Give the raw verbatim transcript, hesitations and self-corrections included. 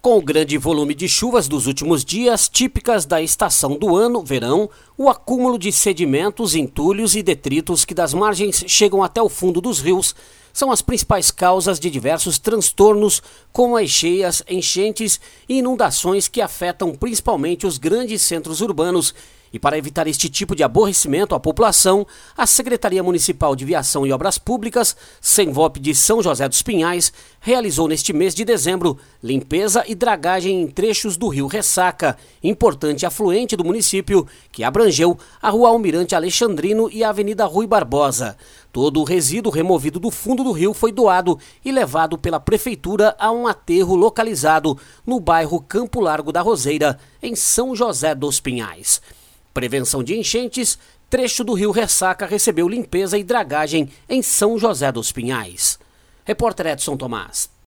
Com o grande volume de chuvas dos últimos dias, típicas da estação do ano, verão, o acúmulo de sedimentos, entulhos e detritos que das margens chegam até o fundo dos rios são as principais causas de diversos transtornos, como as cheias, enchentes e inundações que afetam principalmente os grandes centros urbanos. E para evitar este tipo de aborrecimento à população, a Secretaria Municipal de Viação e Obras Públicas, SEMVOP de São José dos Pinhais, realizou neste mês de dezembro limpeza e dragagem em trechos do rio Ressaca, importante afluente do município, que abrangeu a Rua Almirante Alexandrino e a Avenida Rui Barbosa. Todo o resíduo removido do fundo do rio foi doado e levado pela Prefeitura a um aterro localizado no bairro Campo Largo da Roseira, em São José dos Pinhais. Prevenção de enchentes, trecho do rio Ressaca recebeu limpeza e dragagem em São José dos Pinhais. Repórter Edson Tomás.